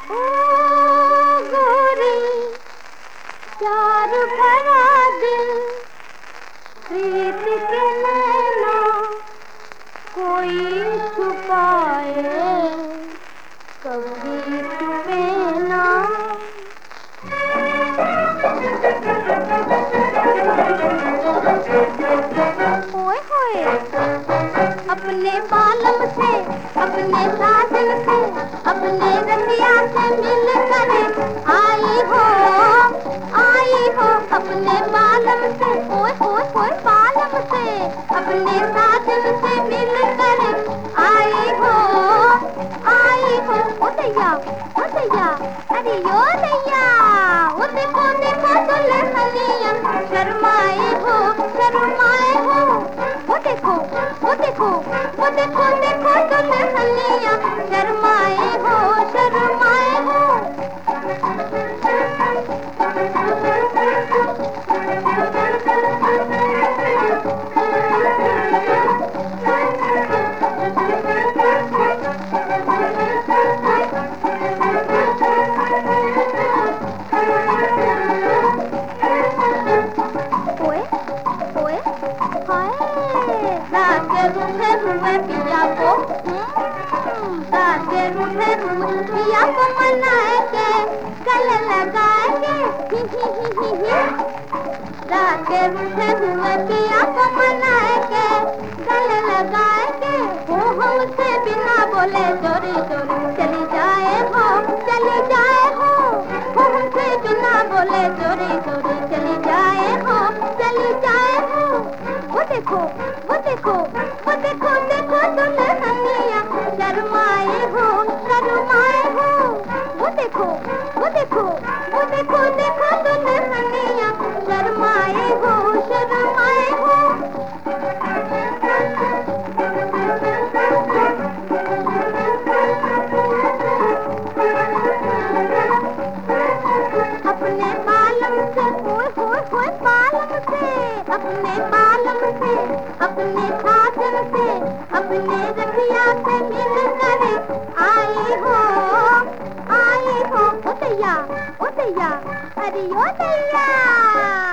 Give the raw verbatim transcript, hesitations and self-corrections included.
ओ गोरी प्यार भरा दिल, प्रीत के नैना कोई छुपाए, कभी छुपे ना। ओए होए अपने बालम से, अपने साजन से, अपने रतिया से मिल कर आई हो, आई हो अपने बालम से। ओए ओए ओए बालम से, अपने साजन से मिल कर आई हो, आई हो। ओ दैया ओ दैया, अरे यो दैया, ओ देखो देखो दुल्हनिया शर्माए हो, शर्माए हो। वो देखो वो देखो वो देखो देखो दुल्हनिया शर्माए हो, शर्माए हो। ओए ओए हाय रात के रूठे हुए पिया को, रात के रूठे हुए पिया को मनाए के गले लगाए के, ही ही ही ही ही। रात के रूठे हुए पिया को मनाए के गले लगाए के, वो हमसे बिना बोले चोरी चोरी चली जाए हो, चली जाए हो। वो हमसे बिना बोले चोरी चोरी चली जाए हो, चली जाए हो। वो देखो वो देखो वो देखो देखो दुल्हनिया शर्माए हो, शर्माए हो। वो देखो वो देखो वो देखो देखो दुल्हनिया शर्माए हो, शर्माए हो। अपने बालम से, ओए होए होए बालम से, अपने बालम से, अपने साजन से, अपने रतिया से मिल कर आई हो, आई हो। ओ दैया ओ दैया, अरे ओ दैया।